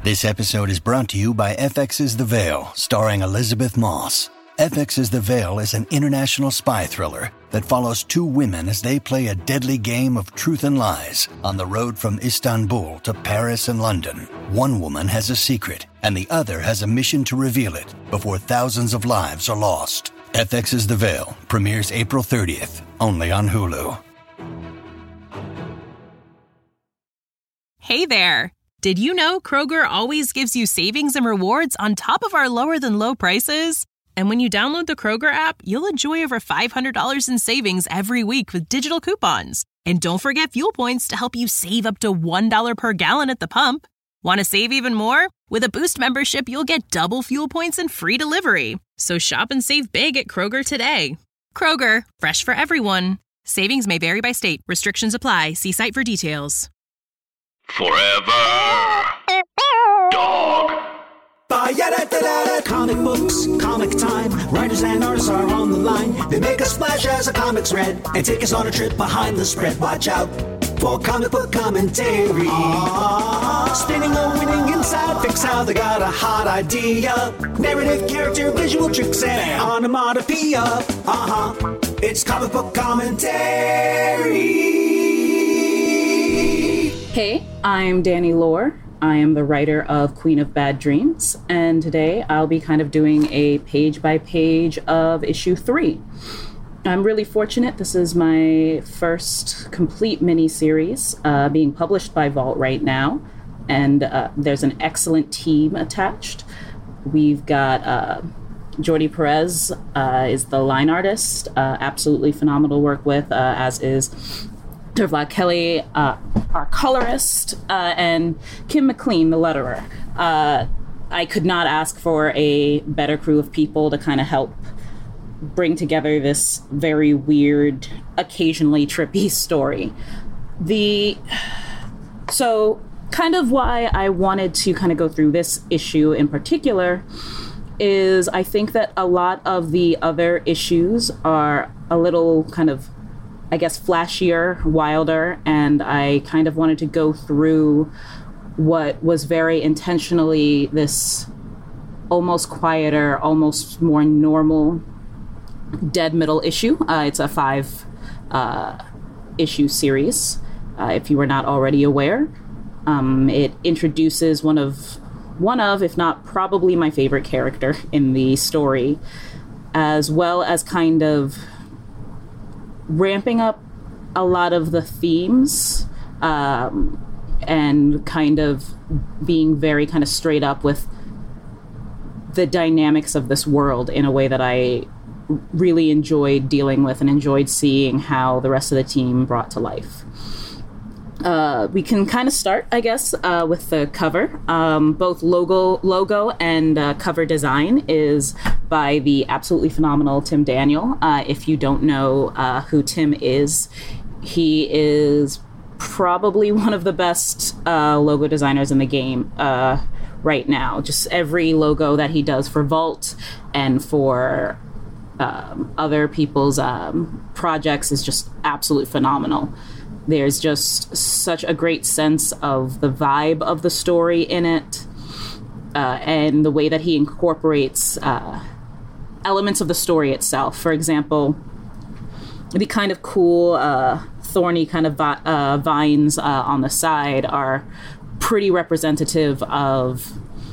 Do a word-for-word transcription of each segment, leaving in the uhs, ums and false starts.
This episode is brought to you by F X's The Veil, starring Elizabeth Moss. F X's The Veil is an international spy thriller that follows two women as they play a deadly game of truth and lies on the road from Istanbul to Paris and London. One woman has a secret, and the other has a mission to reveal it before thousands of lives are lost. F X's The Veil premieres April thirtieth, only on Hulu. Hey there! Did you know Kroger always gives you savings and rewards on top of our lower-than-low prices? And when you download the Kroger app, you'll enjoy over five hundred dollars in savings every week with digital coupons. And don't forget fuel points to help you save up to one dollar per gallon at the pump. Want to save even more? With a Boost membership, you'll get double fuel points and free delivery. So shop and save big at Kroger today. Kroger, fresh for everyone. Savings may vary by state. Restrictions apply. See site for details. Forever Dog. Comic books, comic time. Writers and artists are on the line. They make a splash as a comic's read and take us on a trip behind the spread. Watch out for comic book commentary. Ah, spinning a winning inside. Fix how they got a hot idea. Narrative, character, visual tricks, and onomatopoeia. Uh-huh. It's comic book commentary. Hey, I'm Danny Lore. I am the writer of Queen of Bad Dreams, and today I'll be kind of doing a page-by-page of issue three. I'm really fortunate. This is my first complete mini-series uh, being published by Vault right now, and uh, there's an excellent team attached. We've got uh, Jordi Perez uh, is the line artist, uh, absolutely phenomenal work with, uh, as is Vlad Kelly, uh, our colorist, uh, and Kim McLean, the letterer. Uh, I could not ask for a better crew of people to kind of help bring together this very weird, occasionally trippy story. The so kind of why I wanted to kind of go through this issue in particular is I think that a lot of the other issues are a little kind of, I guess, flashier, wilder, and I kind of wanted to go through what was very intentionally this almost quieter, almost more normal dead middle issue. Uh, it's a five uh, issue series, uh, if you were not already aware. Um, it introduces one of, one of, if not probably my favorite character in the story, as well as kind of ramping up a lot of the themes um, and kind of being very kind of straight up with the dynamics of this world in a way that I really enjoyed dealing with and enjoyed seeing how the rest of the team brought to life. Uh, we can kind of start, I guess, uh, with the cover. Um, both logo, logo and uh, cover design is by the absolutely phenomenal Tim Daniel. Uh, if you don't know uh, who Tim is, he is probably one of the best uh, logo designers in the game uh, right now. Just every logo that he does for Vault and for um, other people's um, projects is just absolutely phenomenal. There's just such a great sense of the vibe of the story in it, uh, and the way that he incorporates uh, elements of the story itself. For example, the kind of cool, uh, thorny kind of vi- uh, vines uh, on the side are pretty representative of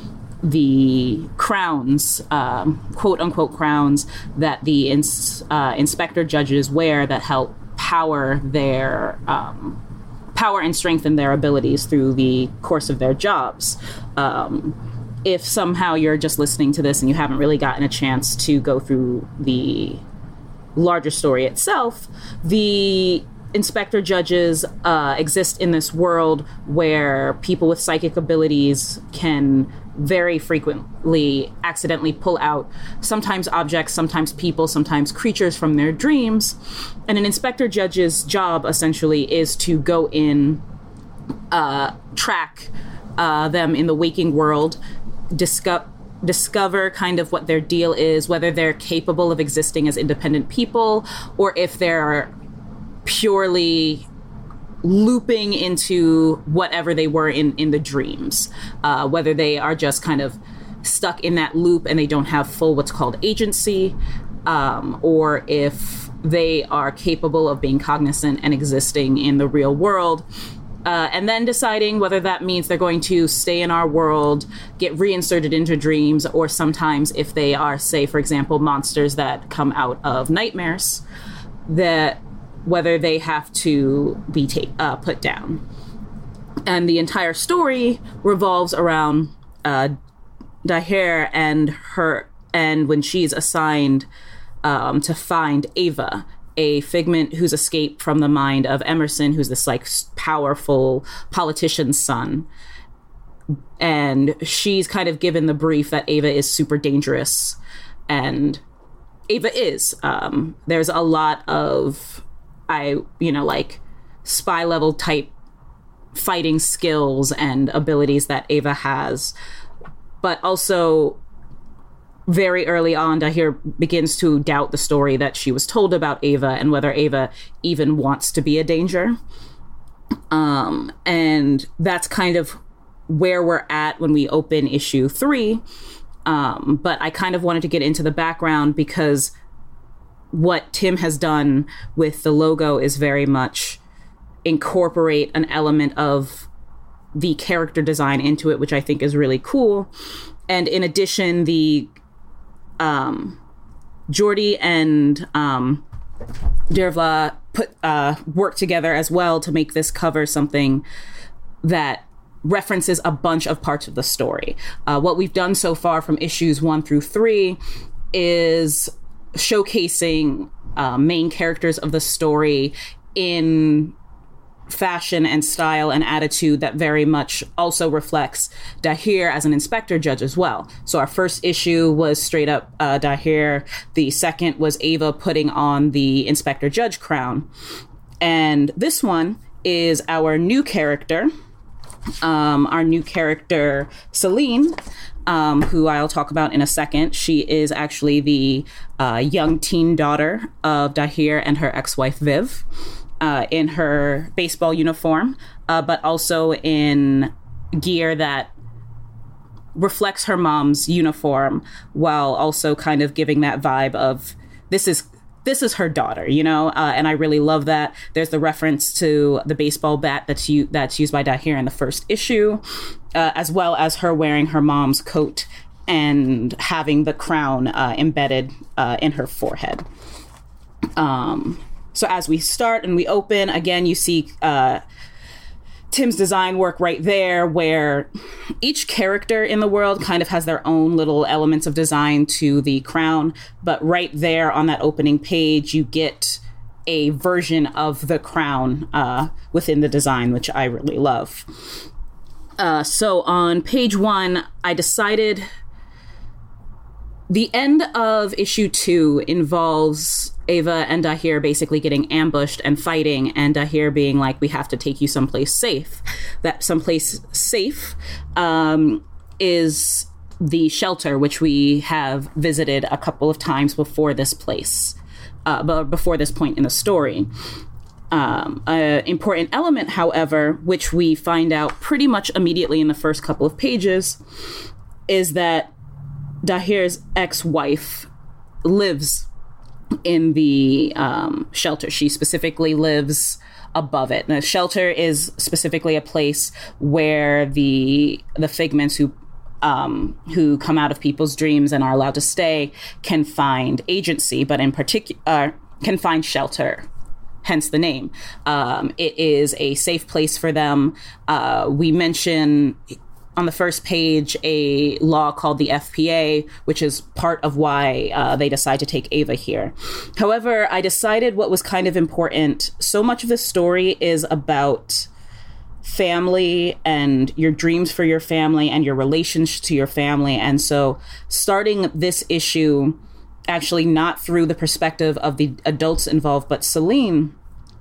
the crowns, um, quote-unquote crowns, that the ins- uh, inspector judges wear that help power their um, power and strengthen their abilities through the course of their jobs. Um, if somehow you're just listening to this and you haven't really gotten a chance to go through the larger story itself, the inspector judges uh, exist in this world where people with psychic abilities can very frequently accidentally pull out sometimes objects, sometimes people, sometimes creatures from their dreams. And an inspector judge's job essentially is to go in, uh, track uh, them in the waking world, discuss discover kind of what their deal is, whether they're capable of existing as independent people or if they're purely looping into whatever they were in, in the dreams, uh, whether they are just kind of stuck in that loop and they don't have full what's called agency, um, or if they are capable of being cognizant and existing in the real world. Uh, and then deciding whether that means they're going to stay in our world, get reinserted into dreams, or sometimes if they are, say, for example, monsters that come out of nightmares, that whether they have to be ta- uh, put down. And the entire story revolves around uh, Daher and her, and when she's assigned um, to find Ava, a figment who's escaped from the mind of Emerson, who's this like powerful politician's son. And she's kind of given the brief that Ava is super dangerous. And Ava is. Um, there's a lot of, I, you know, like spy level type fighting skills and abilities that Ava has. But also, very early on, Daher begins to doubt the story that she was told about Ava and whether Ava even wants to be a danger. Um, and that's kind of where we're at when we open issue three. Um, but I kind of wanted to get into the background because what Tim has done with the logo is very much incorporate an element of the character design into it, which I think is really cool. And in addition, the Um, Jordi and um, Dervla put uh, work together as well to make this cover something that references a bunch of parts of the story. Uh, what we've done so far from issues one through three is showcasing uh, main characters of the story in fashion and style and attitude that very much also reflects Daher as an inspector judge as well. So our first issue was straight up uh, Daher. The second was Ava putting on the inspector judge crown. And this one is our new character, um, our new character, Celine, um, who I'll talk about in a second. She is actually the uh, young teen daughter of Daher and her ex-wife, Viv. Uh, in her baseball uniform, uh, but also in gear that reflects her mom's uniform, while also kind of giving that vibe of this is this is her daughter, you know. Uh, and I really love that. There's the reference to the baseball bat that's u- that's used by Daher in the first issue, uh, as well as her wearing her mom's coat and having the crown uh, embedded uh, in her forehead. Um. So as we start and we open, again, you see uh, Tim's design work right there, where each character in the world kind of has their own little elements of design to the crown. But right there on that opening page, you get a version of the crown uh, within the design, which I really love. Uh, so on page one, I decided the end of issue two involves Ava and Daher basically getting ambushed and fighting, and Daher being like, we have to take you someplace safe. That someplace safe um, is the shelter, which we have visited a couple of times before this place, uh, but before this point in the story. Um, an important element, however, which we find out pretty much immediately in the first couple of pages, is that Daher's ex-wife lives in the um, shelter. She specifically lives above it. And the shelter is specifically a place where the the figments who um, who come out of people's dreams and are allowed to stay can find agency, but in particular uh, can find shelter. Hence the name. Um, it is a safe place for them. Uh, we mention on the first page a law called the F P A, which is part of why uh, they decide to take Ava here. However, I decided what was kind of important. So much of the story is about family and your dreams for your family and your relationship to your family. And so starting this issue, actually not through the perspective of the adults involved, but Celine,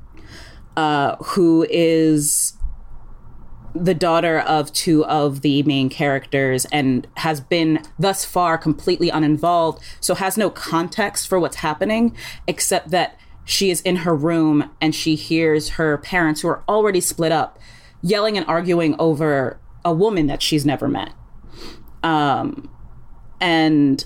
uh, who is the daughter of two of the main characters and has been thus far completely uninvolved, so has no context for what's happening, except that she is in her room and she hears her parents, who are already split up, yelling and arguing over a woman that she's never met. Um, and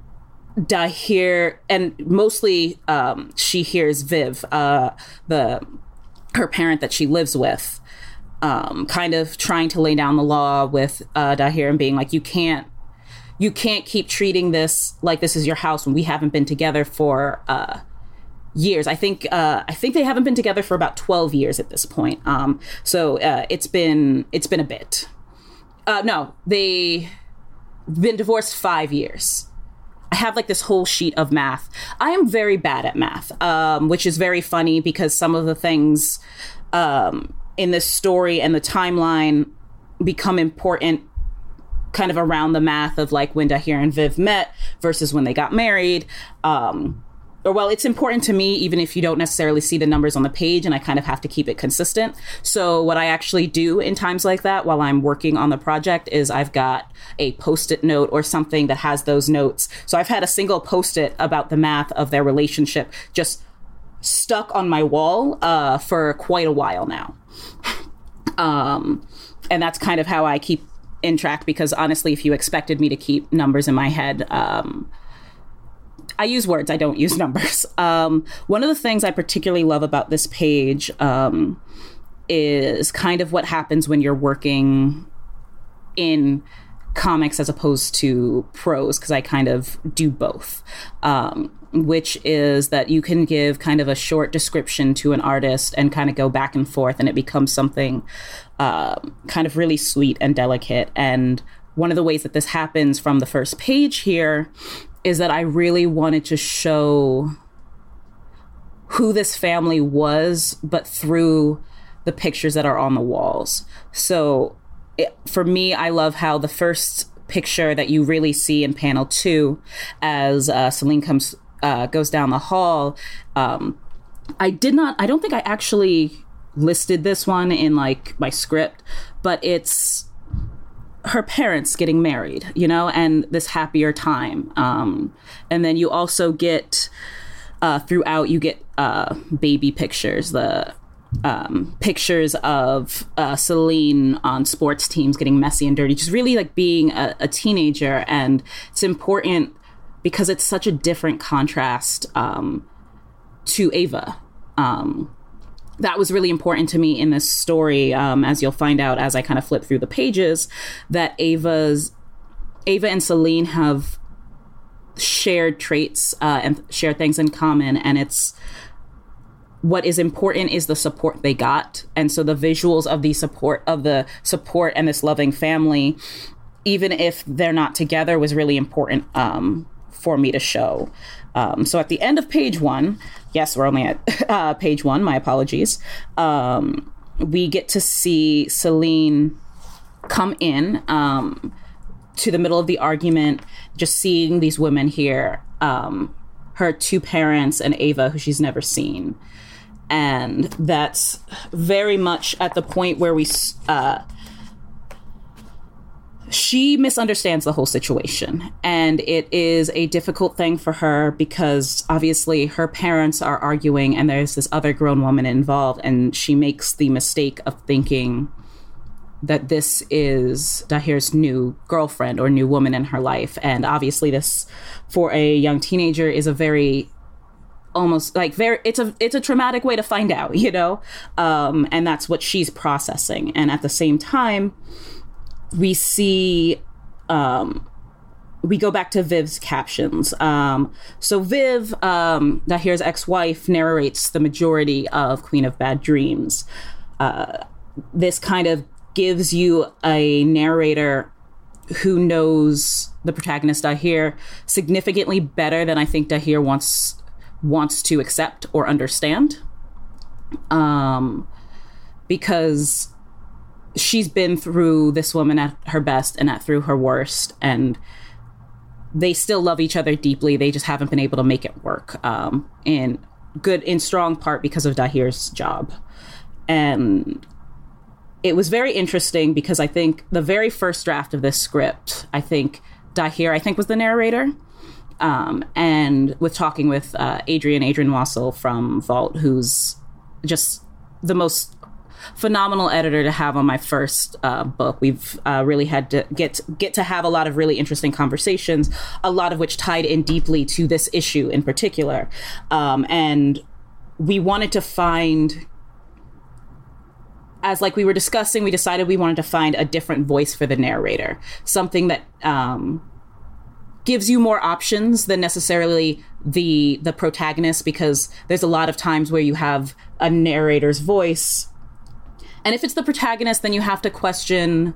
Dahir, and mostly um, she hears Viv, uh, the her parent that she lives with, um, kind of trying to lay down the law with uh, Dahir and being like, you can't, you can't keep treating this like this is your house when we haven't been together for uh, years. I think uh, I think they haven't been together for about twelve years at this point. Um, so uh, it's been it's been a bit. Uh, no, they've been divorced five years. I have like this whole sheet of math. I am very bad at math, um, which is very funny because some of the things um, in this story and the timeline become important kind of around the math of like when Dahir and Viv met versus when they got married. Um, or well, it's important to me, even if you don't necessarily see the numbers on the page, and I kind of have to keep it consistent. So what I actually do in times like that while I'm working on the project is I've got a Post-it note or something that has those notes. So I've had a single Post-it about the math of their relationship just stuck on my wall uh, for quite a while now. Um, and that's kind of how I keep in track, because honestly, if you expected me to keep numbers in my head, um, I use words, I don't use numbers. Um, one of the things I particularly love about this page um, is kind of what happens when you're working in comics as opposed to prose, because I kind of do both, um, which is that you can give kind of a short description to an artist and kind of go back and forth, and it becomes something uh, kind of really sweet and delicate. And one of the ways that this happens from the first page here is that I really wanted to show who this family was, but through the pictures that are on the walls. So it, for me, I love how the first picture that you really see in panel two, as uh, Celine comes uh, goes down the hall, um, I did not, I don't think I actually listed this one in like my script, but it's her parents getting married, you know, and this happier time. Um, and then you also get, uh, throughout, you get uh, baby pictures, the um, pictures of uh, Celine on sports teams getting messy and dirty, just really like being a, a teenager. And it's important because it's such a different contrast um, to Ava. Um, That was really important to me in this story, um, as you'll find out as I kind of flip through the pages, that Ava's Ava and Celine have shared traits uh, and shared things in common. And it's what is important is the support they got. And so the visuals of the support of the support and this loving family, even if they're not together, was really important um, for me to show. Um, so at the end of page one, yes, we're only at uh, page one, my apologies, um, we get to see Celine come in um, to the middle of the argument, just seeing these women here, um, her two parents and Ava, who she's never seen. And that's very much at the point where we... Uh, She misunderstands the whole situation, and it is a difficult thing for her because obviously her parents are arguing and there's this other grown woman involved, and she makes the mistake of thinking that this is Dahir's new girlfriend or new woman in her life. And obviously this, for a young teenager, is a very almost like very it's a it's a traumatic way to find out, you know, um, and that's what she's processing. And at the same time, we see, um, we go back to Viv's captions. Um, so Viv, um, Dahir's ex-wife, narrates the majority of Queen of Bad Dreams. Uh, this kind of gives you a narrator who knows the protagonist Dahir significantly better than I think Dahir wants wants to accept or understand. Um, because she's been through this woman at her best and at through her worst, and they still love each other deeply. They just haven't been able to make it work, um, in good, in strong part because of Dahir's job. And it was very interesting because I think the very first draft of this script, I think Dahir, I think was the narrator. Um, and with talking with uh, Adrian, Adrian Wassel from Vault, who's just the most phenomenal editor to have on my first uh, book. We've uh, really had to get get to have a lot of really interesting conversations, a lot of which tied in deeply to this issue in particular. Um, and we wanted to find, as like we were discussing, we decided we wanted to find a different voice for the narrator, something that um, gives you more options than necessarily the the protagonist, because there's a lot of times where you have a narrator's voice, and if it's the protagonist, then you have to question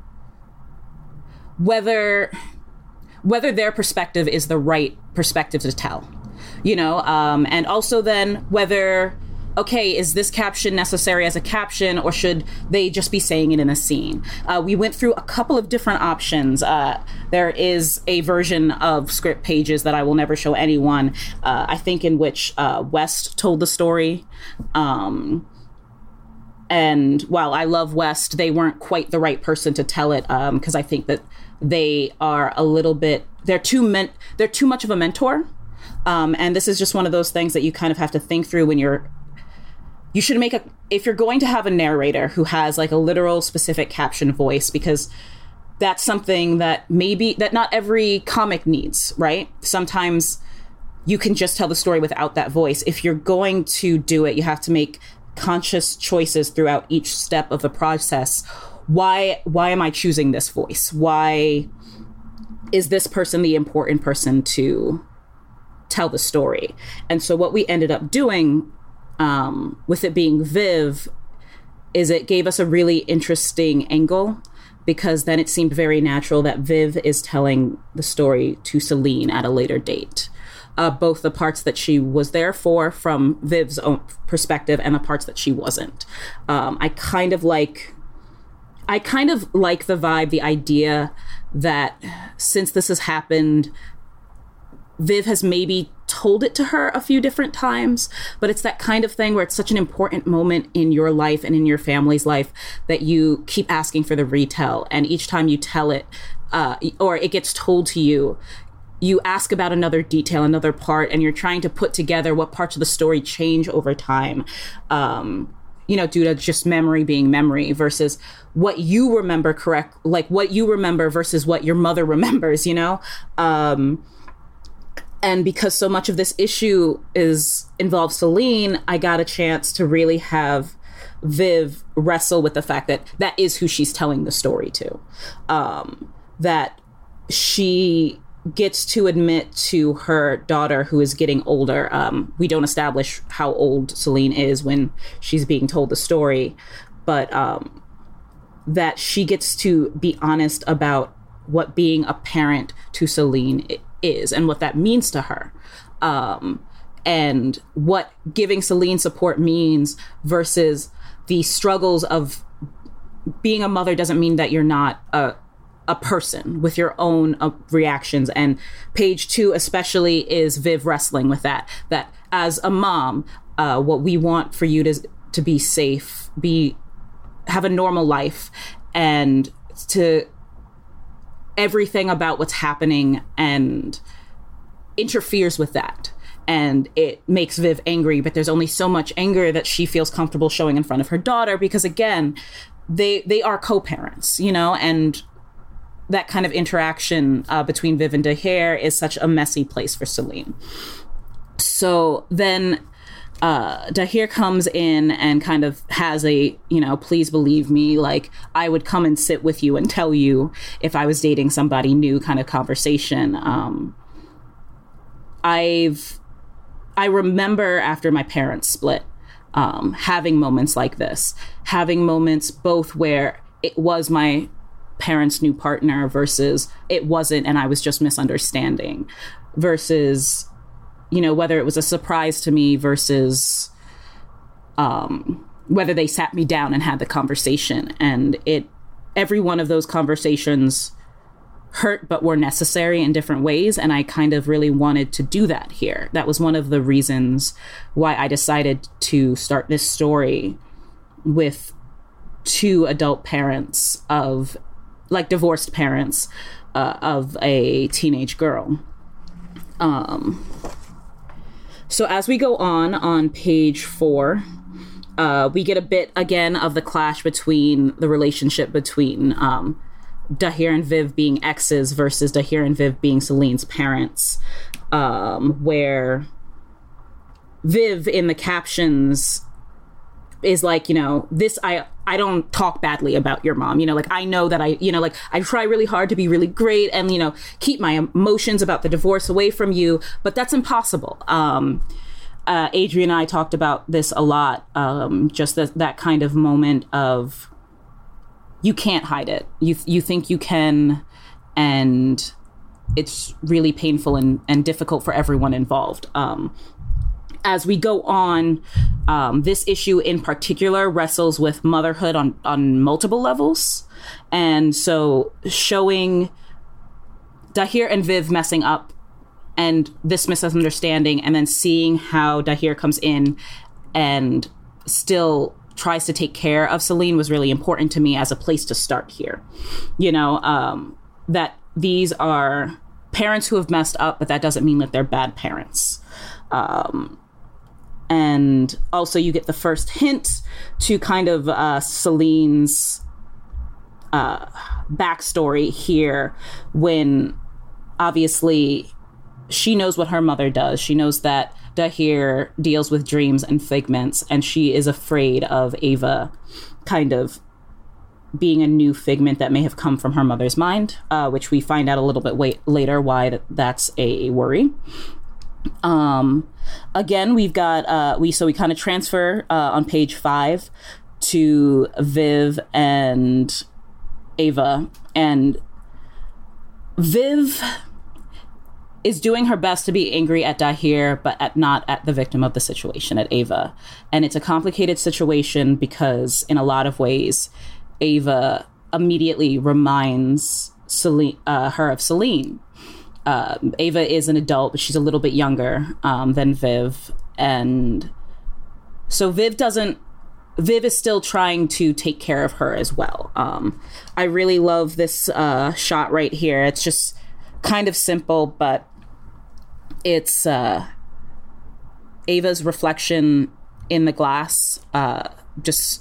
whether whether their perspective is the right perspective to tell, you know, um, and also then whether, okay, is this caption necessary as a caption, or should they just be saying it in a scene? Uh, we went through a couple of different options. Uh, there is a version of script pages that I will never show anyone, uh, I think, in which uh, West told the story. Um, and while I love West, they weren't quite the right person to tell it, because um, I think that they are a little bit, they're too men- they're too much of a mentor. Um, and this is just one of those things that you kind of have to think through when you're You should make a, if you're going to have a narrator who has like a literal specific caption voice, because that's something that maybe, that not every comic needs, right? Sometimes you can just tell the story without that voice. If you're going to do it, you have to make conscious choices throughout each step of the process. Why, why am I choosing this voice? Why is this person the important person to tell the story? And so what we ended up doing, Um, with it being Viv, is it gave us a really interesting angle, because then it seemed very natural that Viv is telling the story to Celine at a later date. Uh, both the parts that she was there for from Viv's own perspective and the parts that she wasn't. Um, I kind of like, I kind of like the vibe, the idea that since this has happened, Viv has maybe told it to her a few different times, but it's that kind of thing where it's such an important moment in your life and in your family's life that you keep asking for the retell. And each time you tell it, uh, or it gets told to you, you ask about another detail, another part, and you're trying to put together what parts of the story change over time, um, you know, due to just memory being memory versus what you remember correct, like what you remember versus what your mother remembers, you know? Um, And because so much of this issue is involves Celine, I got a chance to really have Viv wrestle with the fact that that is who she's telling the story to. Um, that she gets to admit to her daughter, who is getting older. Um, we don't establish how old Celine is when she's being told the story, but um, that she gets to be honest about what being a parent to Celine is and what that means to her, um, and what giving Celine support means versus the struggles of being a mother doesn't mean that you're not a, a person with your own uh, reactions. And page two especially is Viv wrestling with that, that as a mom, uh, what we want for you to, to be safe, be, have a normal life, and to everything about what's happening and interferes with that. And it makes Viv angry, but there's only so much anger that she feels comfortable showing in front of her daughter, because again, they they are co-parents, you know, and that kind of interaction uh, between Viv and Daher is such a messy place for Celine. So then Uh, Daher comes in and kind of has a, you know, please believe me, like I would come and sit with you and tell you if I was dating somebody new kind of conversation. Um, I've, I remember after my parents split, um, having moments like this, having moments both where it was my parents' new partner versus it wasn't and I was just misunderstanding, versus, you know, whether it was a surprise to me versus um, whether they sat me down and had the conversation. And it, every one of those conversations hurt, but were necessary in different ways. And I kind of really wanted to do that here. That was one of the reasons why I decided to start this story with two adult parents of, like divorced parents uh, of a teenage girl. Um, so as we go on, on page four, uh, we get a bit, again, of the clash between the relationship between um, Dahir and Viv being exes versus Dahir and Viv being Celine's parents, um, where Viv in the captions is like, you know, this, I, I don't talk badly about your mom. You know, like, I know that I, you know, like, I try really hard to be really great and, you know, keep my emotions about the divorce away from you, but that's impossible. Um, uh, Adrian and I talked about this a lot, um, just that, that kind of moment of, you can't hide it. You, you think you can, and it's really painful and, and difficult for everyone involved. Um, As we go on, um, this issue in particular wrestles with motherhood on, on multiple levels. And so showing Dahir and Viv messing up and this misunderstanding, and then seeing how Dahir comes in and still tries to take care of Celine was really important to me as a place to start here. You know, um, that these are parents who have messed up, but that doesn't mean that they're bad parents. Um, And also you get the first hint to kind of uh, Celine's uh, backstory here, when obviously she knows what her mother does. She knows that Dahir deals with dreams and figments, and she is afraid of Ava kind of being a new figment that may have come from her mother's mind, uh, which we find out a little bit wait- later why that, that's a worry. Um, again, we've got, uh, we, so we kind of transfer, uh, on page five to Viv and Ava, and Viv is doing her best to be angry at Dahir, but at not at the victim of the situation, at Ava. And it's a complicated situation because in a lot of ways, Ava immediately reminds Celine, uh, her of Celine. Uh, Ava is an adult, but she's a little bit younger um, than Viv. And so Viv doesn't, Viv is still trying to take care of her as well. Um, I really love this uh, shot right here. It's just kind of simple, but it's uh, Ava's reflection in the glass. Uh, just,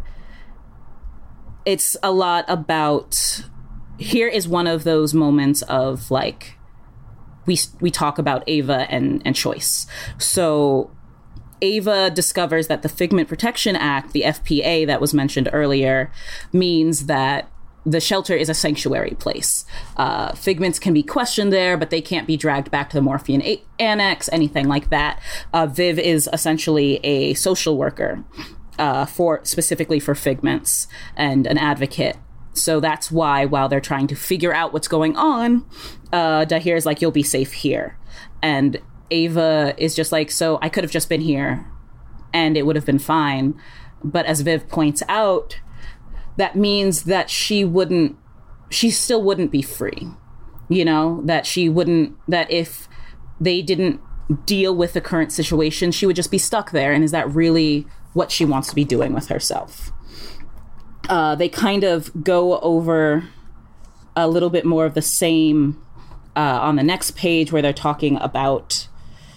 it's a lot about, here is one of those moments of like, we we talk about Ava and, and choice. So Ava discovers that the Figment Protection Act, the F P A that was mentioned earlier, means that the shelter is a sanctuary place. Uh, figments can be questioned there, but they can't be dragged back to the Morphean a- Annex, anything like that. Uh, Viv is essentially a social worker uh, for specifically for figments and an advocate. So that's why, while they're trying to figure out what's going on, uh, Dahir is like, you'll be safe here. And Ava is just like, so I could have just been here and it would have been fine. But as Viv points out, that means that she wouldn't, she still wouldn't be free. You know, that she wouldn't, that if they didn't deal with the current situation, she would just be stuck there. And is that really what she wants to be doing with herself? Uh, they kind of go over a little bit more of the same uh, on the next page, where they're talking about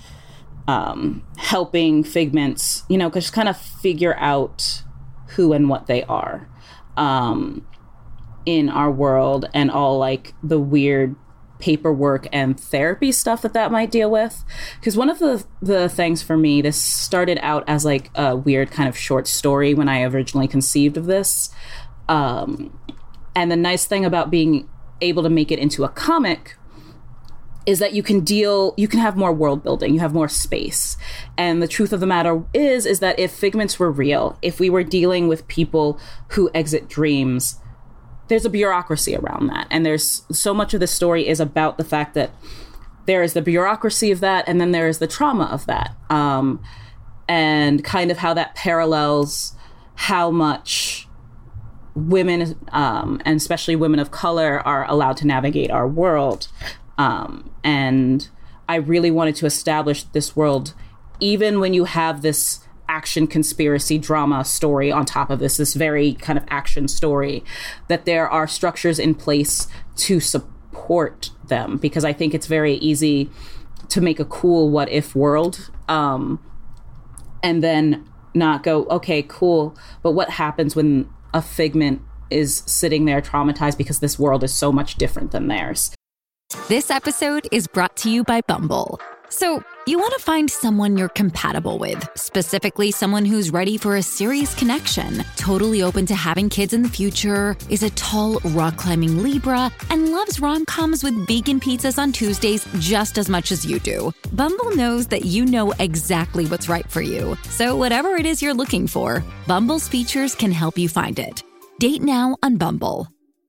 um, helping figments, you know, just kind of figure out who and what they are um, in our world, and all like the weird paperwork and therapy stuff that that might deal with. Because one of the the things for me, this started out as like a weird kind of short story when I originally conceived of this. Um, and the nice thing about being able to make it into a comic is that you can deal, you can have more world building, you have more space. And the truth of the matter is, is that if figments were real, if we were dealing with people who exit dreams, there's a bureaucracy around that. And there's so much of the story is about the fact that there is the bureaucracy of that, and then there is the trauma of that. Um, and kind of how that parallels how much women, um, and especially women of color, are allowed to navigate our world. Um, and I really wanted to establish this world, even when you have this action conspiracy drama story on top of this, this very kind of action story, that there are structures in place to support them. Because I think it's very easy to make a cool what if world, um, and then not go, okay, cool, but what happens when a Figment is sitting there traumatized because this world is so much different than theirs. This episode is brought to you by Bumble. So, you want to find someone you're compatible with, specifically someone who's ready for a serious connection, totally open to having kids in the future, is a tall, rock-climbing Libra, and loves rom-coms with vegan pizzas on Tuesdays just as much as you do. Bumble knows that you know exactly what's right for you. So whatever it is you're looking for, Bumble's features can help you find it. Date now on Bumble.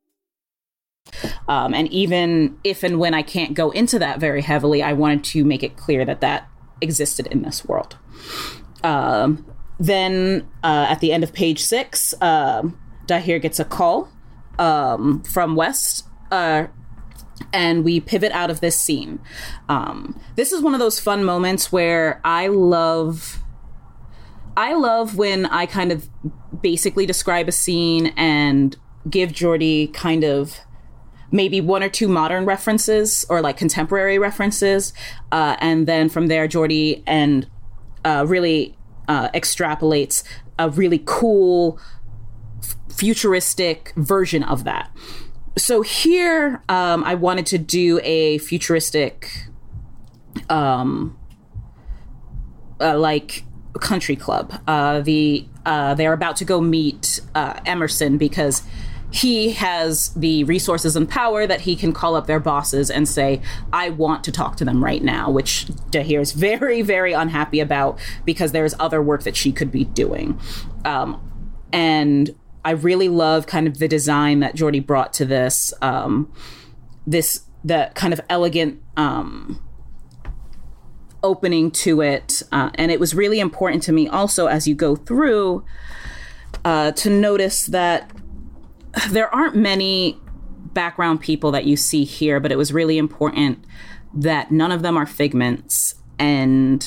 Um, and even if and when I can't go into that very heavily, I wanted to make it clear that that existed in this world. Um, then uh, at the end of page six, uh, Dahir gets a call um, from West, uh, and we pivot out of this scene. Um, this is one of those fun moments where I love... I love when I kind of basically describe a scene and give Geordi kind of maybe one or two modern references or like contemporary references. Uh, and then from there, Geordi and uh, really uh, extrapolates a really cool f- futuristic version of that. So here um, I wanted to do a futuristic um, uh, like country club. Uh, the uh, they're about to go meet uh, Emerson because he has the resources and power that he can call up their bosses and say, I want to talk to them right now, which Dahir is very, very unhappy about because there's other work that she could be doing. Um, and I really love kind of the design that Geordi brought to this, um, this, the kind of elegant um, opening to it. Uh, and it was really important to me also as you go through uh, to notice that there aren't many background people that you see here, but it was really important that none of them are Figments and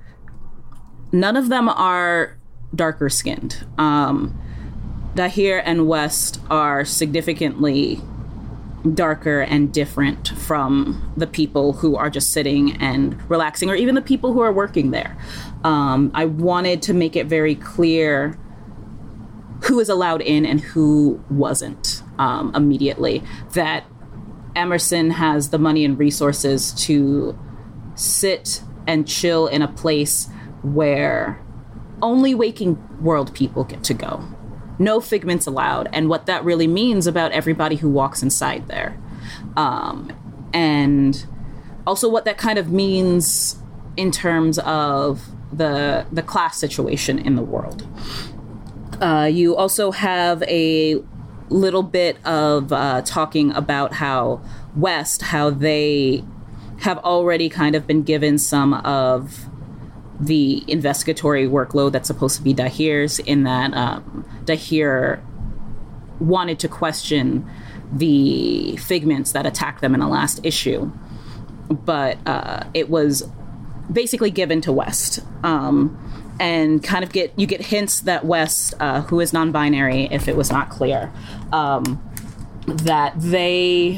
none of them are darker skinned. Um, Dahir and West are significantly darker and different from the people who are just sitting and relaxing, or even the people who are working there. Um, I wanted to make it very clear who is allowed in and who wasn't um, immediately. That Emerson has the money and resources to sit and chill in a place where only waking world people get to go. No Figments allowed, and what that really means about everybody who walks inside there. Um, and also what that kind of means in terms of the the class situation in the world. Uh, you also have a little bit of uh, talking about how West, how they have already kind of been given some of the investigatory workload that's supposed to be Dahir's, in that um, Dahir wanted to question the Figments that attacked them in the last issue, but uh, it was basically given to West. Um, and kind of get you get hints that West, uh, who is non-binary, if it was not clear, um, that they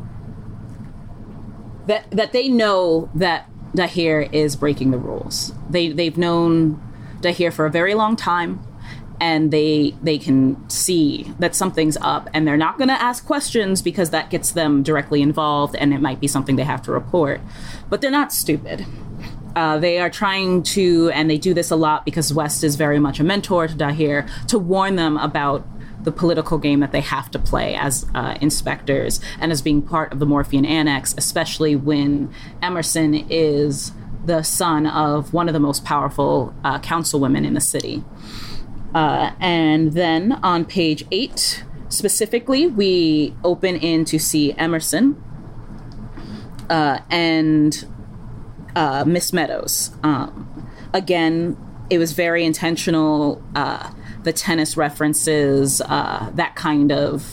that that they know that Dahir is breaking the rules. They they've known Dahir for a very long time, and they they can see that something's up, and they're not going to ask questions because that gets them directly involved, and it might be something they have to report. But they're not stupid. Uh, they are trying to, and they do this a lot because West is very much a mentor to Dahir, to warn them about the political game that they have to play as uh, inspectors and as being part of the Morphean Annex, especially when Emerson is the son of one of the most powerful uh, councilwomen in the city. Uh, and then on page eight, specifically, we open in to see Emerson uh, and uh, Miss Meadows. Um, again, it was very intentional. Uh, the tennis references, uh, that kind of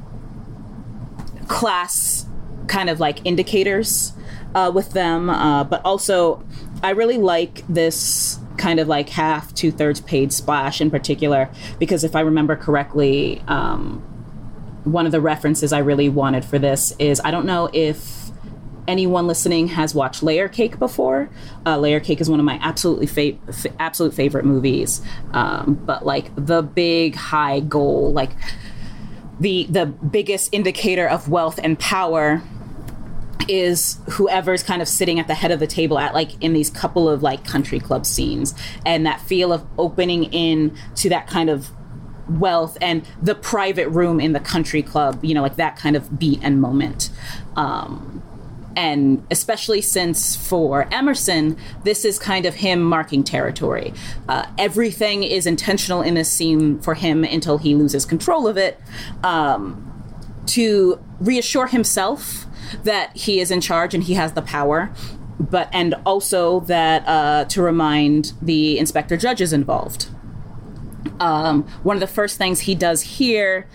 class kind of like indicators uh, with them. Uh, but also, I really like this kind of like half, two-thirds page splash in particular, because if I remember correctly, um, one of the references I really wanted for this is, I don't know if anyone listening has watched Layer Cake before, uh, Layer Cake is one of my absolutely fa- f- absolute favorite movies. Um, but like the big high goal, like the the biggest indicator of wealth and power is whoever's kind of sitting at the head of the table at like in these couple of like country club scenes, and that feel of opening in to that kind of wealth and the private room in the country club, you know, like that kind of beat and moment. Um, and especially since for Emerson, this is kind of him marking territory. Uh, everything is intentional in this scene for him until he loses control of it, um, to reassure himself that he is in charge and he has the power, but and also that uh, to remind the inspector judges involved. Um, one of the first things he does here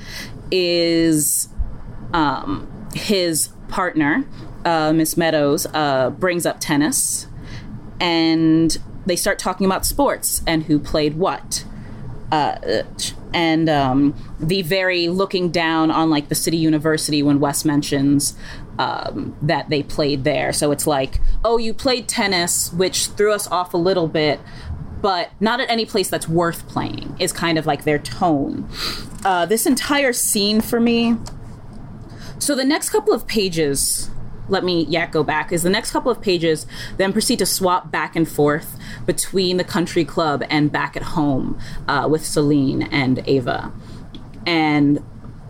is um, his partner, uh, Miss Meadows, uh, brings up tennis, and they start talking about sports and who played what. Uh, and um, the very looking down on like the City University when Wes mentions um, that they played there. So it's like, oh, you played tennis, which threw us off a little bit, but not at any place that's worth playing, is kind of like their tone. Uh, this entire scene for me, so the next couple of pages, let me yeah go back, is the next couple of pages then proceed to swap back and forth between the country club and back at home uh, with Celine and Ava. And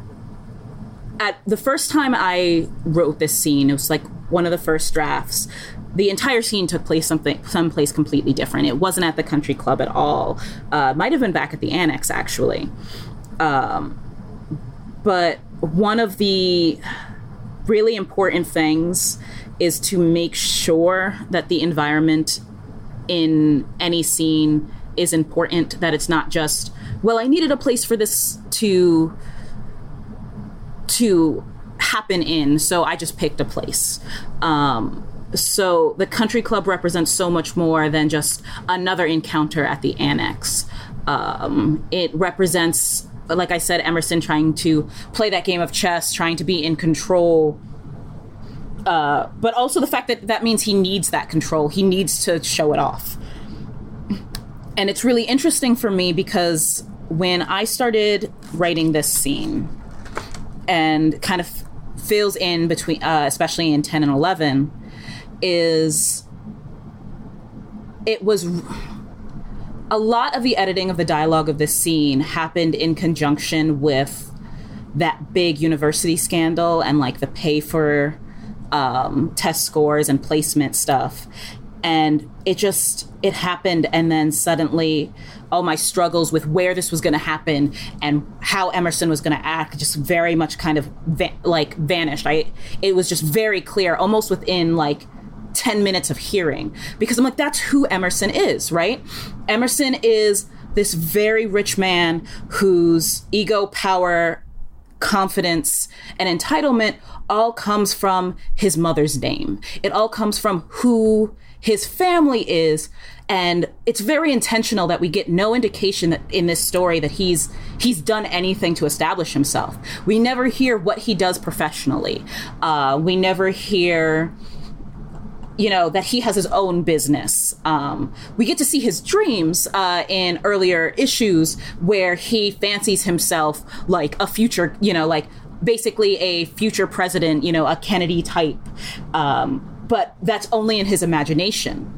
at the first time I wrote this scene, it was like one of the first drafts, the entire scene took place something someplace completely different. It wasn't at the country club at all. Uh, might have been back at the Annex, actually. Um, but one of the really important things is to make sure that the environment in any scene is important, that it's not just, well, I needed a place for this to to happen in, so I just picked a place. Um, So the country club represents so much more than just another encounter at the Annex. Um, it represents, like I said, Emerson trying to play that game of chess, trying to be in control. Uh, but also the fact that that means he needs that control. He needs to show it off. And it's really interesting for me because when I started writing this scene and kind of fills in between, uh, especially in ten and eleven, is it was a lot of the editing of the dialogue of this scene happened in conjunction with that big university scandal and like the pay for um, test scores and placement stuff. And it just, it happened. And then suddenly all my struggles with where this was going to happen and how Emerson was going to act just very much kind of va- like vanished. I, it was just very clear, almost within like ten minutes of hearing, because I'm like, that's who Emerson is, right? Emerson is this very rich man whose ego, power, confidence, and entitlement all comes from his mother's name. It all comes from who his family is. And it's very intentional that we get no indication that in this story that he's he's done anything to establish himself. We never hear what he does professionally. Uh, we never hear, you know, that he has his own business. Um, we get to see his dreams uh, in earlier issues where he fancies himself like a future, you know, like basically a future president, you know, a Kennedy type. Um, but that's only in his imagination.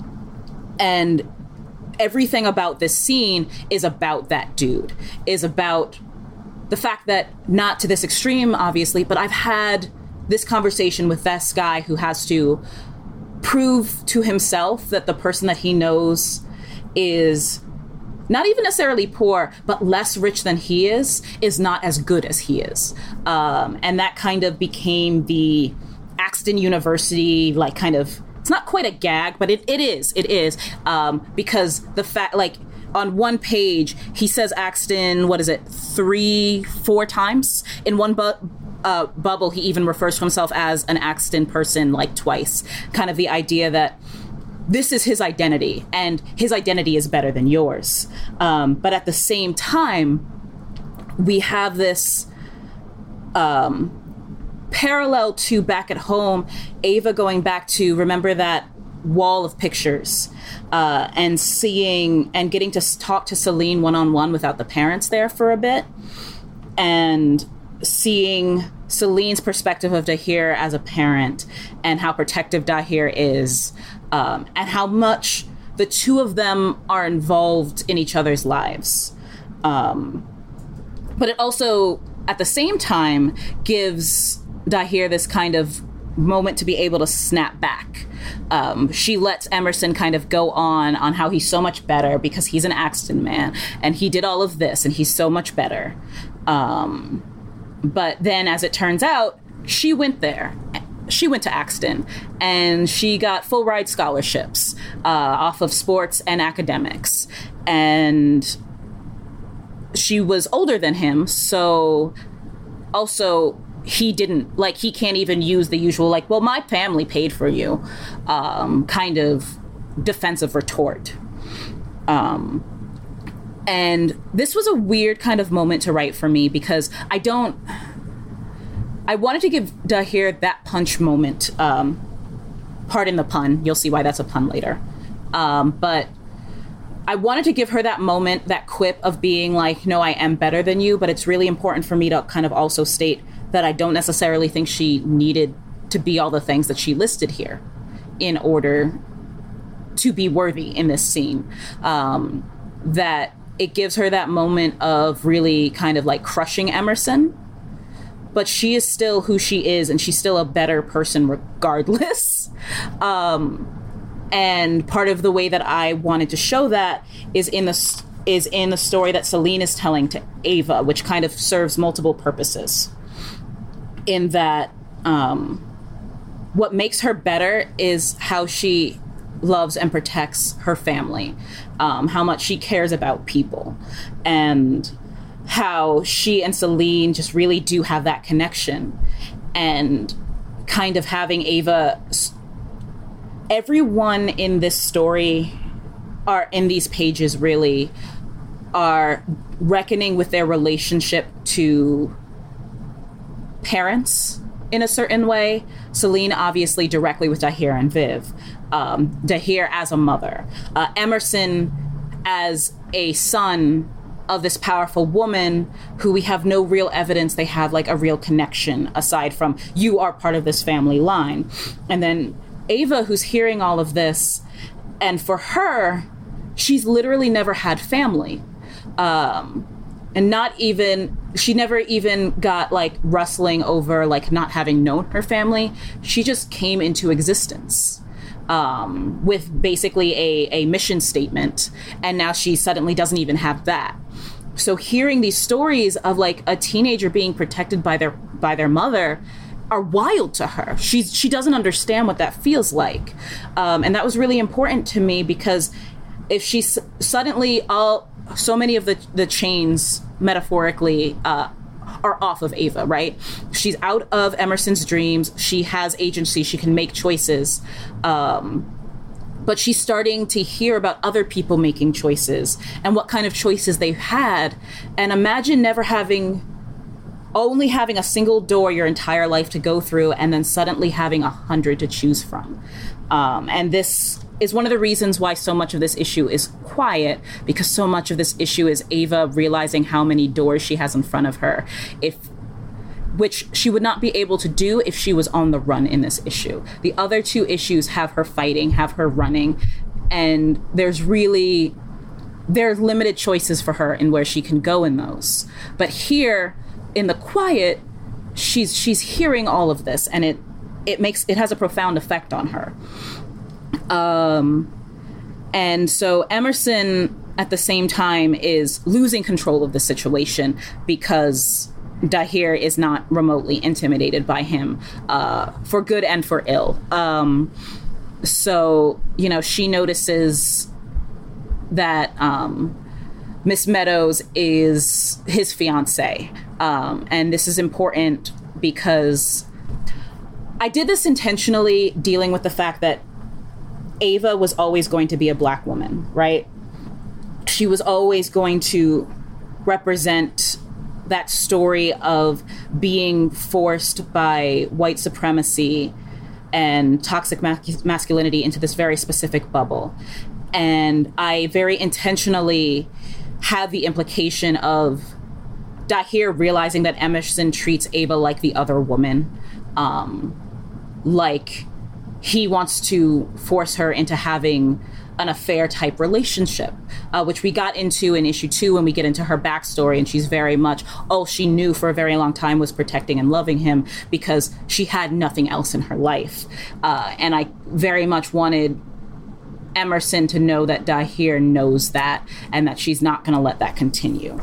And everything about this scene is about that dude, is about the fact that, not to this extreme, obviously, but I've had this conversation with this guy who has to prove to himself that the person that he knows is not even necessarily poor, but less rich than he is, is not as good as he is. Um, and that kind of became the Axton University, like kind of, it's not quite a gag, but it, it is, it is. Um, because the fact, like on one page, he says Axton, what is it, three, four times in one bu- uh, bubble. He even refers to himself as an Axton person like twice. Kind of the idea that this is his identity and his identity is better than yours. Um, but at the same time, we have this um, parallel to back at home, Ava going back to remember that wall of pictures uh, and seeing and getting to talk to Celine one-on-one without the parents there for a bit, and seeing Celine's perspective of Dahir as a parent and how protective Dahir is, um, and how much the two of them are involved in each other's lives. Um, but it also, at the same time, gives Dahir this kind of moment to be able to snap back. Um, she lets Emerson kind of go on on how he's so much better because he's an Axton man and he did all of this and he's so much better. Um, but then, as it turns out, she went there. She went to Axton and she got full ride scholarships uh, off of sports and academics. And she was older than him, so also he didn't, like, he can't even use the usual, like, well, my family paid for you, um, kind of defensive retort. Um, and this was a weird kind of moment to write for me because I don't, I wanted to give Dahir that punch moment. Um, pardon the pun. You'll see why that's a pun later. Um, but I wanted to give her that moment, that quip of being like, no, I am better than you. But it's really important for me to kind of also state that I don't necessarily think she needed to be all the things that she listed here in order to be worthy in this scene. Um, that it gives her that moment of really kind of like crushing Emerson. But she is still who she is, and she's still a better person regardless. Um, and part of the way that I wanted to show that is in the is in the story that Celine is telling to Ava, which kind of serves multiple purposes. In that, um, what makes her better is how she loves and protects her family, um, how much she cares about people, and how she and Celine just really do have that connection. And kind of having Ava, everyone in this story are in these pages really are reckoning with their relationship to parents in a certain way. Celine obviously directly with Dahir and Viv. Um, Dahir as a mother. Uh, Emerson as a son of this powerful woman who we have no real evidence they have like a real connection aside from you are part of this family line. And then Ava, who's hearing all of this, and for her, she's literally never had family. Um, and not even, she never even got like rustling over like not having known her family. She just came into existence. Um, with basically a, a mission statement, and now she suddenly doesn't even have that. So hearing these stories of like a teenager being protected by their by their mother are wild to her. She's she doesn't understand what that feels like, um, and that was really important to me because if she s- suddenly all so many of the the chains metaphorically uh, are off of Ava, right? She's out of Emerson's dreams. She has agency. She can make choices. Um, but she's starting to hear about other people making choices and what kind of choices they've had. And imagine never having, only having a single door your entire life to go through and then suddenly having a hundred to choose from. Um, and this is one of the reasons why so much of this issue is quiet, because so much of this issue is Ava realizing how many doors she has in front of her, if which she would not be able to do if she was on the run in this issue. The other two issues have her fighting, have her running, and there's really, there's limited choices for her in where she can go in those. But here, in the quiet, she's she's hearing all of this, and it it makes, it has a profound effect on her. Um, and so Emerson, at the same time, is losing control of the situation because Dahir is not remotely intimidated by him, uh, for good and for ill. Um, so, you know, she notices that um, Miss Meadows is his fiance. Um, and this is important because I did this intentionally, dealing with the fact that Ava was always going to be a Black woman, right? She was always going to represent that story of being forced by white supremacy and toxic mas- masculinity into this very specific bubble. And I very intentionally have the implication of Dahir realizing that Emerson treats Ava like the other woman, um, like he wants to force her into having an affair type relationship, uh, which we got into in issue two when we get into her backstory. And she's very much, all she knew for a very long time was protecting and loving him because she had nothing else in her life. Uh, and I very much wanted Emerson to know that Dahir knows that and that she's not going to let that continue.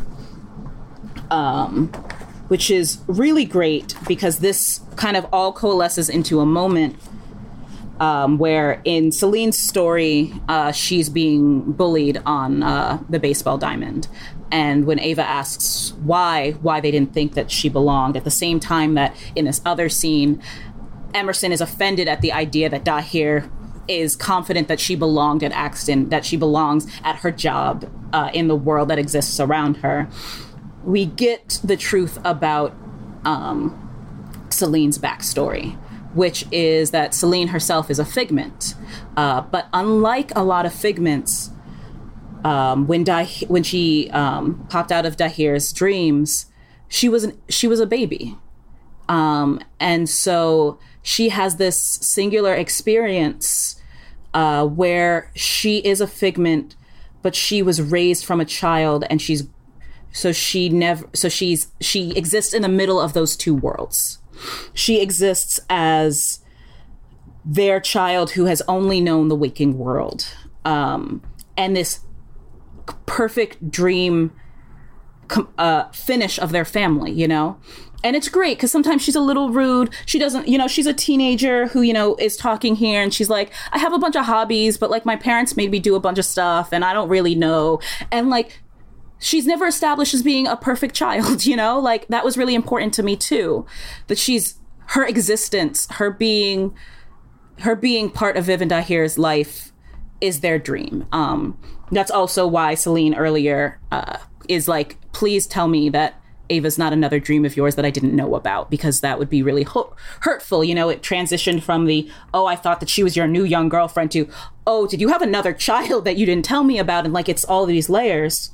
Um, which is really great because this kind of all coalesces into a moment Um, where in Celine's story, uh, she's being bullied on uh, the baseball diamond. And when Ava asks why, why they didn't think that she belonged, at the same time that in this other scene, Emerson is offended at the idea that Dahir is confident that she belonged at Axton, that she belongs at her job uh, in the world that exists around her. We get the truth about um, Celine's backstory, which is that Celine herself is a figment. Uh, but unlike a lot of figments, um, when Dah- when she um, popped out of Dahir's dreams, she was an, she was a baby. Um, and so she has this singular experience uh, where she is a figment, but she was raised from a child, and she's so she never so she's she exists in the middle of those two worlds. She exists as their child who has only known the waking world. Um, and this perfect dream uh, finish of their family, you know? And it's great because sometimes she's a little rude. She doesn't, you know, she's a teenager who, you know, is talking here and she's like, I have a bunch of hobbies, but like my parents made me do a bunch of stuff and I don't really know. And like, she's never established as being a perfect child, you know, like that was really important to me too, that she's her existence, her being, her being part of Viv and Dahir's life is their dream. Um, that's also why Celine earlier uh, is like, please tell me that Ava's not another dream of yours that I didn't know about, because that would be really ho- hurtful. You know, it transitioned from the, oh, I thought that she was your new young girlfriend to, oh, did you have another child that you didn't tell me about? And like, it's all these layers.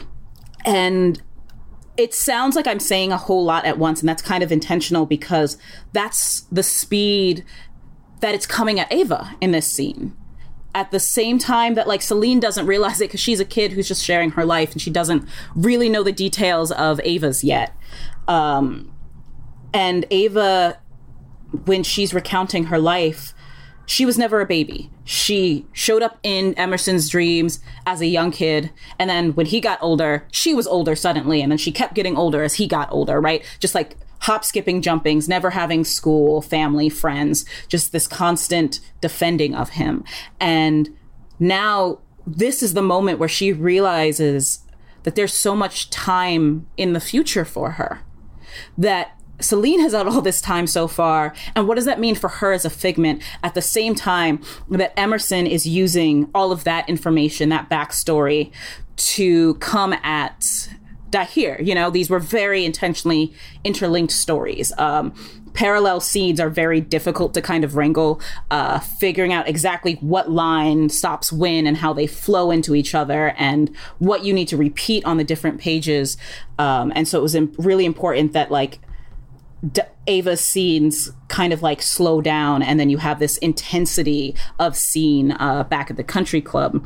And it sounds like I'm saying a whole lot at once, and that's kind of intentional because that's the speed that it's coming at Ava in this scene. At the same time that like Celine doesn't realize it because she's a kid who's just sharing her life and she doesn't really know the details of Ava's yet. Um, and Ava, when she's recounting her life, she was never a baby. She showed up in Emerson's dreams as a young kid. And then when he got older, she was older suddenly. And then she kept getting older as he got older, right? Just like hop, skipping, jumpings, never having school, family, friends, just this constant defending of him. And now this is the moment where she realizes that there's so much time in the future for her, that Celine has had all this time so far. And what does that mean for her as a figment at the same time that Emerson is using all of that information, that backstory, to come at Dahir? You know, these were very intentionally interlinked stories. Um, parallel scenes are very difficult to kind of wrangle, uh, figuring out exactly what line stops when and how they flow into each other and what you need to repeat on the different pages. Um, and so it was imp- really important that like D- Ava's scenes kind of like slow down, and then you have this intensity of scene uh, back at the country club.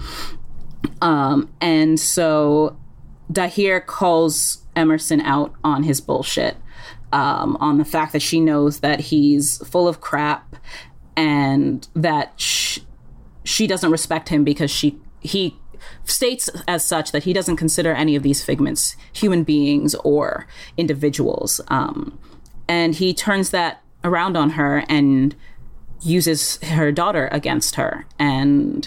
Um, and so Dahir calls Emerson out on his bullshit, um, on the fact that she knows that he's full of crap and that sh- she doesn't respect him because she he states as such that he doesn't consider any of these figments human beings or individuals. Um, and he turns that around on her and uses her daughter against her and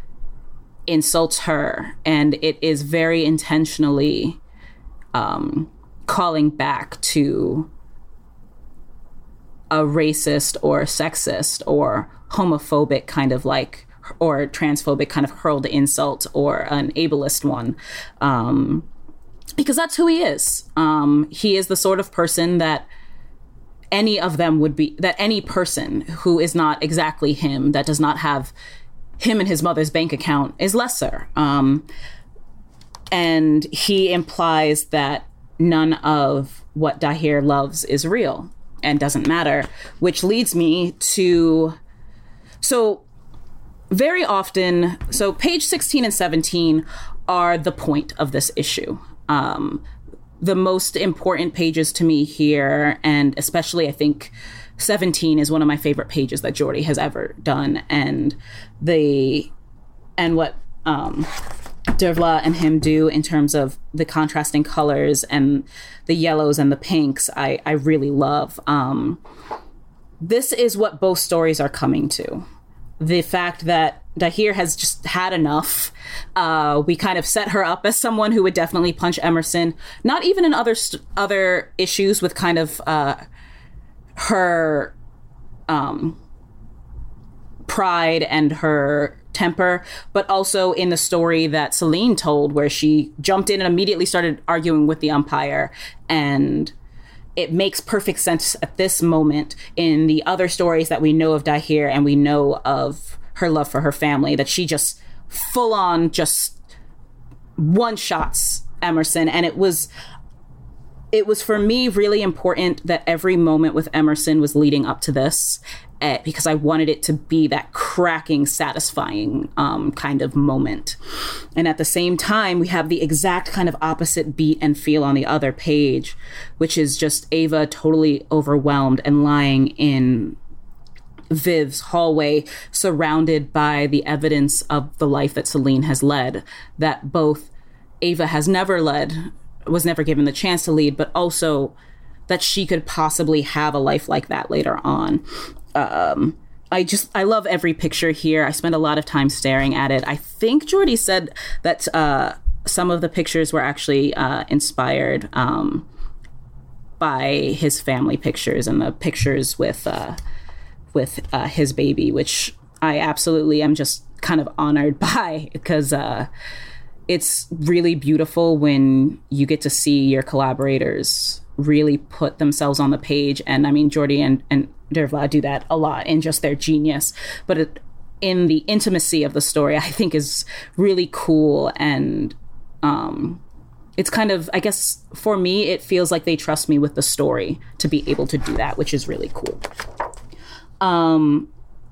insults her. And it is very intentionally um, calling back to a racist or sexist or homophobic kind of like, or transphobic kind of hurled insult, or an ableist one. Um, because that's who he is. Um, he is the sort of person that any of them would be, that any person who is not exactly him, that does not have him and his mother's bank account, is lesser. Um, and he implies that none of what Dahir loves is real and doesn't matter, which leads me to, so very often, so page sixteen and seventeen are the point of this issue. Um, the most important pages to me here, and especially I think seventeen is one of my favorite pages that Jordi has ever done. And the, and what um, Dervla and him do in terms of the contrasting colors and the yellows and the pinks, I, I really love. Um, this is what both stories are coming to. The fact that Dahir has just had enough. Uh, we kind of set her up as someone who would definitely punch Emerson, not even in other st- other issues with kind of uh, her um, pride and her temper, but also in the story that Celine told, where she jumped in and immediately started arguing with the umpire. And it makes perfect sense at this moment in the other stories that we know of Dahir and we know of her love for her family, that she just full on just one shots Emerson. And it was, it was for me really important that every moment with Emerson was leading up to this, uh, because I wanted it to be that cracking, satisfying um, kind of moment. And at the same time, we have the exact kind of opposite beat and feel on the other page, which is just Ava totally overwhelmed and lying in Viv's hallway, surrounded by the evidence of the life that Celine has led, that both Ava has never led, was never given the chance to lead, but also that she could possibly have a life like that later on. Um, I just, I love every picture here. I spent a lot of time staring at it. I think Jordi said that uh, some of the pictures were actually uh, inspired um, by his family pictures and the pictures with uh, with uh, his baby, which I absolutely am just kind of honored by, because uh, it's really beautiful when you get to see your collaborators really put themselves on the page. And I mean, Jordi and, and Dervla do that a lot in just their genius, but it, in the intimacy of the story, I think is really cool. And um, it's kind of, I guess for me, it feels like they trust me with the story to be able to do that, which is really cool. Um,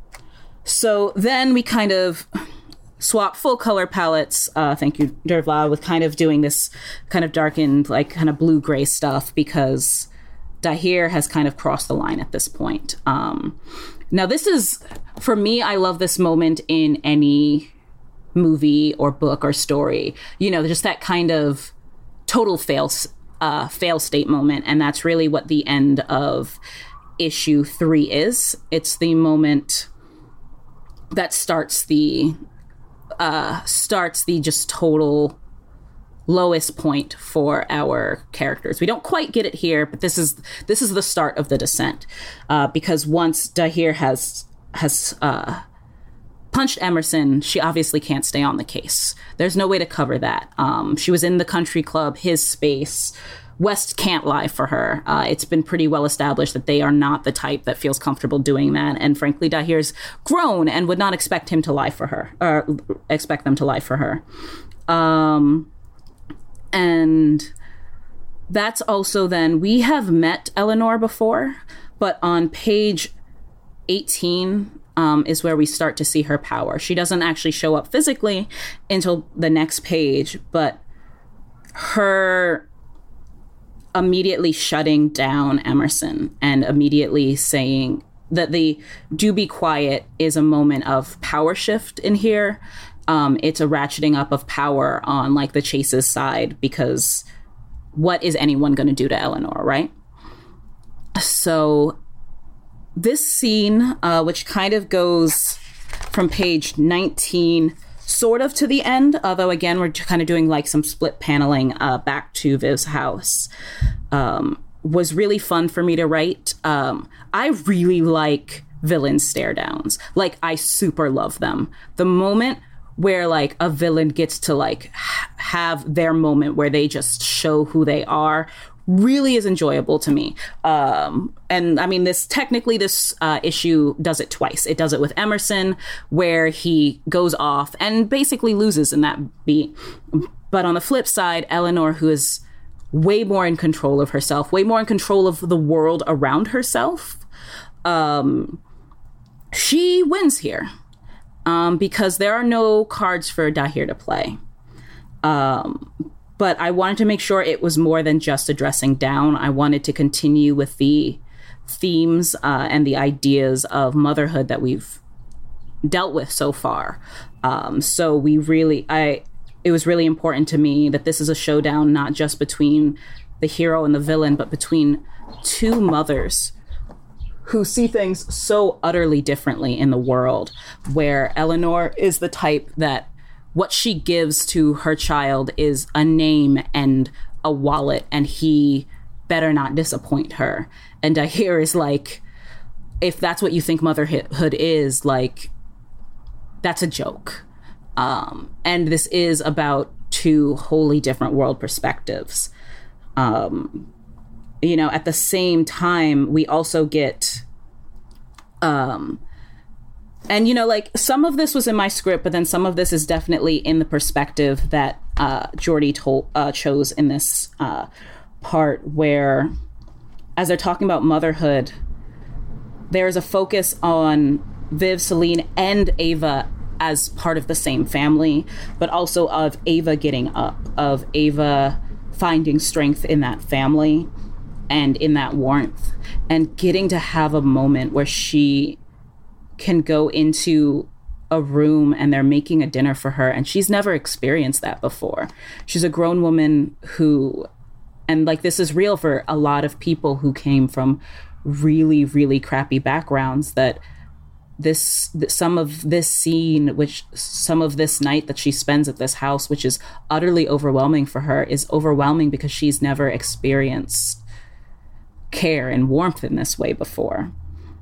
so then we kind of swap full color palettes. Uh, thank you, Dervla, with kind of doing this kind of darkened, like kind of blue gray stuff, because Dahir has kind of crossed the line at this point. Um, now this is, for me, I love this moment in any movie or book or story, you know, just that kind of total fail, uh, fail state moment. And that's really what the end of issue three is. It's the moment that starts the uh starts the just total lowest point for our characters. We don't quite get it here, but this is this is the start of the descent, uh because once Dahir has has uh punched Emerson, she obviously can't stay on the case. There's no way to cover that. Um she was in the country club, his space. West can't lie for her. Uh, it's been pretty well established that they are not the type that feels comfortable doing that. And frankly, Dahir's grown and would not expect him to lie for her, or expect them to lie for her. Um, and that's also then, we have met Eleanor before, but on page eighteen um, is where we start to see her power. She doesn't actually show up physically until the next page, but her immediately shutting down Emerson and immediately saying that the do be quiet is a moment of power shift in here. Um, it's a ratcheting up of power on like the Chase's side, because what is anyone going to do to Eleanor, right? So this scene, uh, which kind of goes from page nineteen sort of to the end, although again we're kind of doing like some split paneling uh, back to Viv's house, um, was really fun for me to write. Um, I really like villain stare downs. Like, I super love them. The moment where like a villain gets to like h- have their moment where they just show who they are really is enjoyable to me. Um, and I mean, this technically this uh, issue does it twice. It does it with Emerson, where he goes off and basically loses in that beat. But on the flip side, Eleanor, who is way more in control of herself, way more in control of the world around herself, um, she wins here. Um, because there are no cards for Dahir to play. Um, but I wanted to make sure it was more than just addressing down. I wanted to continue with the themes uh, and the ideas of motherhood that we've dealt with so far. Um, so we really, I, it was really important to me that this is a showdown not just between the hero and the villain, but between two mothers who see things so utterly differently in the world, where Eleanor is the type that what she gives to her child is a name and a wallet, and he better not disappoint her. And Dahir is like, if that's what you think motherhood is, like, that's a joke. Um, and this is about two wholly different world perspectives. Um, you know, at the same time, we also get, um, and, you know, like some of this was in my script, but then some of this is definitely in the perspective that uh, Jordie told, uh, chose in this uh, part where, as they're talking about motherhood, there is a focus on Viv, Celine, and Ava as part of the same family, but also of Ava getting up, of Ava finding strength in that family and in that warmth, and getting to have a moment where she can go into a room and they're making a dinner for her, and she's never experienced that before. She's a grown woman who, and like this is real for a lot of people who came from really, really crappy backgrounds, that this, that some of this scene, which some of this night that she spends at this house, which is utterly overwhelming for her, is overwhelming because she's never experienced care and warmth in this way before.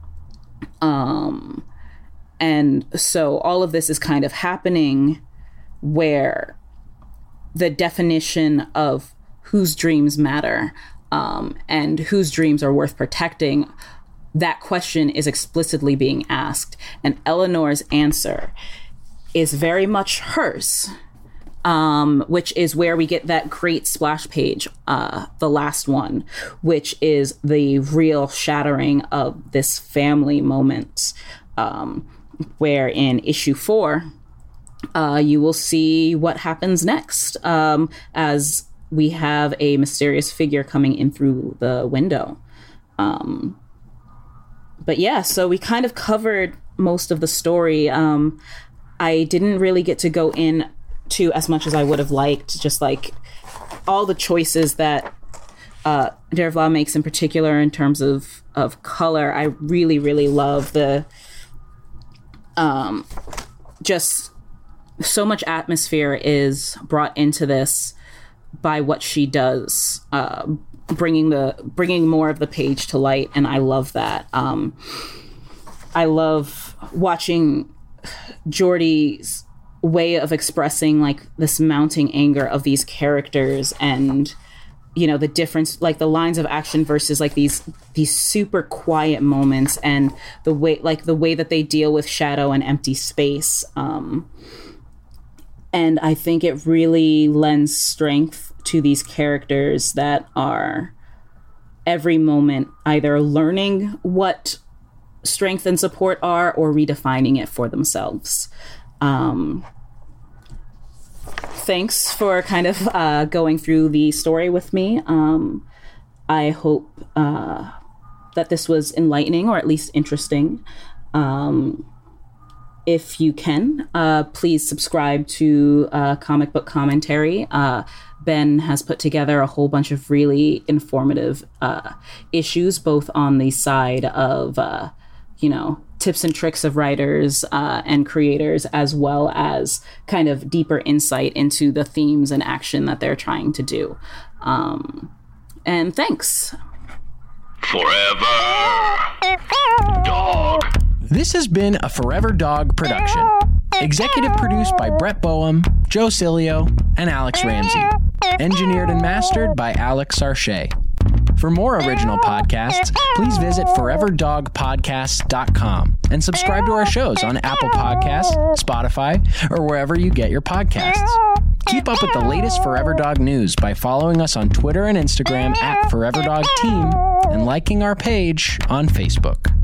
Um, and so all of this is kind of happening where the definition of whose dreams matter, um, and whose dreams are worth protecting, that question is explicitly being asked. And Eleanor's answer is very much hers, um, which is where we get that great splash page, uh, the last one, which is the real shattering of this family moment, um, where in issue four, uh, you will see what happens next, um, as we have a mysterious figure coming in through the window. Um, but yeah, so we kind of covered most of the story. Um, I didn't really get to go in to as much as I would have liked, just like all the choices that uh, Dervla makes in particular in terms of, of color. I really, really love the, um, just so much atmosphere is brought into this by what she does, uh, bringing the, bringing more of the page to light. And I love that. Um, I love watching Jordie's way of expressing like this mounting anger of these characters, and you know the difference, like the lines of action versus like these these super quiet moments, and the way like the way that they deal with shadow and empty space, um and I think it really lends strength to these characters that are every moment either learning what strength and support are or redefining it for themselves. Um, thanks for kind of uh, going through the story with me. Um, I hope uh, that this was enlightening or at least interesting. Um, if you can, uh, please subscribe to uh, Comic Book Commentary. Uh, Ben has put together a whole bunch of really informative uh, issues, both on the side of, uh, you know, tips and tricks of writers uh, and creators, as well as kind of deeper insight into the themes and action that they're trying to do. Um, and thanks. Forever Dog. This has been a Forever Dog production. Executive produced by Brett Boehm, Joe Cilio, and Alex Ramsey. Engineered and mastered by Alex Sarche. For more original podcasts, please visit forever dog podcasts dot com and subscribe to our shows on Apple Podcasts, Spotify, or wherever you get your podcasts. Keep up with the latest Forever Dog news by following us on Twitter and Instagram at Forever Dog Team and liking our page on Facebook.